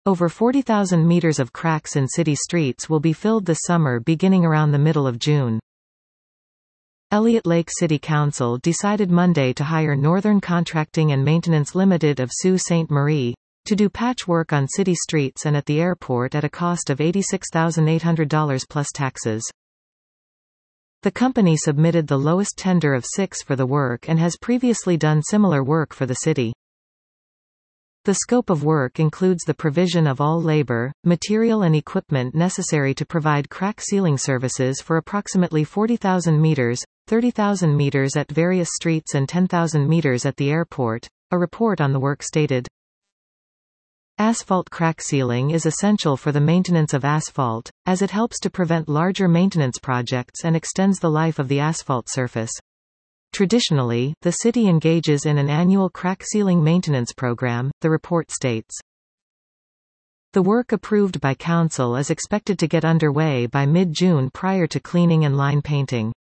Over 40,000 meters of cracks in city streets will be filled this summer beginning around the middle of June. Elliott Lake City Council decided Monday to hire Northern Contracting and Maintenance Limited of Sault Ste. Marie to do patchwork on city streets and at the airport at a cost of $86,800 plus taxes. The company submitted the lowest tender of 6 for the work and has previously done similar work for the city. The scope of work includes the provision of all labor, material and equipment necessary to provide crack sealing services for approximately 40,000 meters, 30,000 meters at various streets and 10,000 meters at the airport, a report on the work stated. Asphalt crack sealing is essential for the maintenance of asphalt, as it helps to prevent larger maintenance projects and extends the life of the asphalt surface. Traditionally, the city engages in an annual crack sealing maintenance program, the report states. The work approved by Council is expected to get underway by mid-June prior to cleaning and line painting.